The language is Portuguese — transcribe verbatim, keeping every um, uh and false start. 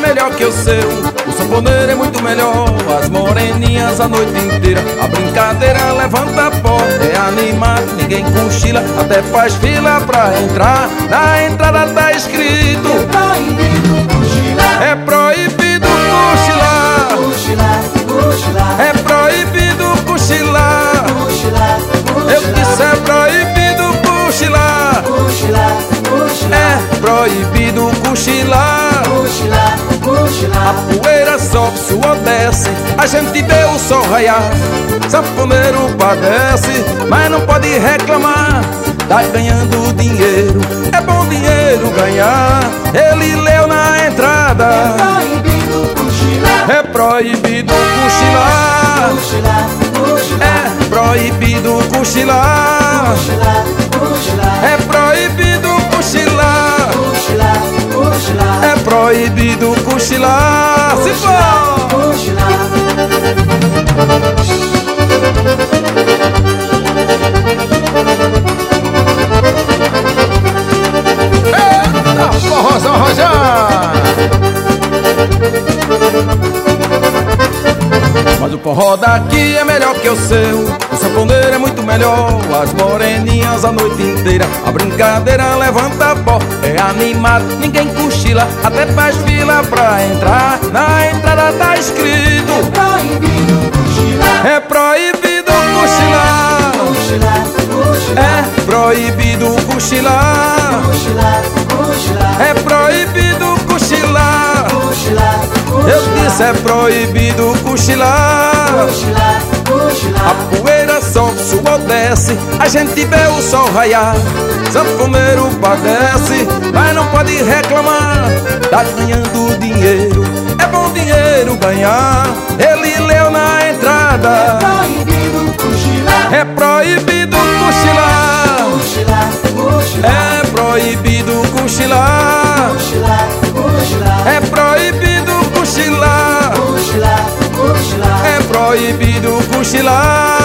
melhor que o seu. O sanfoneiro é muito melhor. As moreninhas a noite inteira. A brincadeira levanta pó. É animado, ninguém cochila. Até faz fila pra entrar. Na entrada tá escrito: é proibido cochilar. É proibido cochilar. Cochilar, cochilar. É proibido cochilar. Cochilar, cochilar. Eu disse é proibido cochilar. Cochilar, cochilar. É proibido cochilar. Cochilar, cochilar. A poeira sobe, suor desce, a gente vê o sol raiar. Sanfoneiro padece, mas não pode reclamar. Tá ganhando dinheiro, é bom dinheiro ganhar. Ele leu na entrada: é proibido cochilar. É proibido cochilar. Cochilar, cochilar. É proibido cochilar. Cochilar, cochilar. É proibido cochilar. Cochilar, cochilar. É proibido cochilar. Se for Cochilar. eita, forrozão rojar. Mas o forró daqui é melhor que o seu. O sanfoneiro é muito melhor. As moreninhas a noite inteira. A brincadeira levanta pó. É animado, ninguém cochila. Até faz fila pra entrar. Na entrada tá escrito: é proibido cochilar. É proibido cochilar. Cochilar, cochilar. É proibido cochilar. Cochilar, cochilar. É proibido cochilar. Cochilar, Eu disse é proibido cochilar. cochilar, cochilar. A poeira sobe, suor desce, a gente vê o sol raiar. Sanfoneiro padece, mas não pode reclamar. Tá ganhando dinheiro, é bom dinheiro ganhar. Ele leu na entrada: Proibido cochilar. É proibido cochilar. Cochilar, cochilar. É proibido cochilar. Cochilar, cochilar. É proibido cochilar. Cochilar, cochilar. É proibido cochilar.